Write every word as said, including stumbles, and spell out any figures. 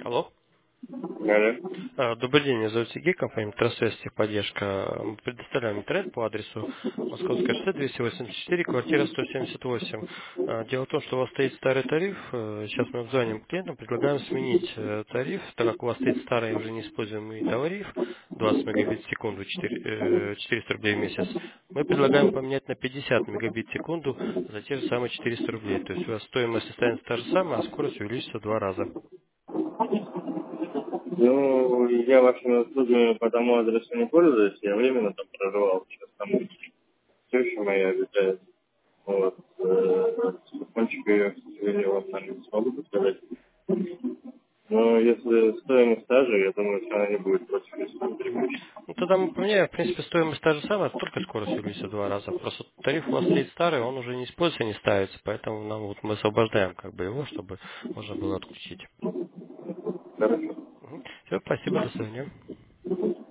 Алло. Алло. А, Добрый день, меня зовут Сергей, компания Метросвязь техподдержка. Мы предоставляем интернет по адресу Московское шоссе двести восемьдесят четыре, квартира сто семьдесят восемь. А, Дело в том, что у вас стоит старый тариф. Э, Сейчас мы звоним клиентам, предлагаем сменить э, тариф, так как у вас стоит старый уже неиспользуемый тариф, двадцать мегабит в секунду, четыре- э, четыреста рублей в месяц. Мы предлагаем поменять на пятьдесят мегабит в секунду за те же самые четыреста рублей. То есть у вас стоимость останется та же самая, а скорость увеличится в два раза. Ну, я вашими услугами по тому адресу не пользуюсь, я временно там проживал, сейчас там теща моя обитает. Вот. Э, Телефончик ее, к сожалению, вам там не смогу показать. Но если стоимость та же, я думаю, что она не будет против, если мы Мгм. переключим. Ну тогда мы поменяем, в принципе, стоимость та же самая, только скорость увеличится в два раза. Просто тариф у вас стоит старый, он уже не используется, не ставится, поэтому нам вот мы освобождаем как бы его, чтобы можно было отключить. Хорошо. Все, спасибо, до свидания.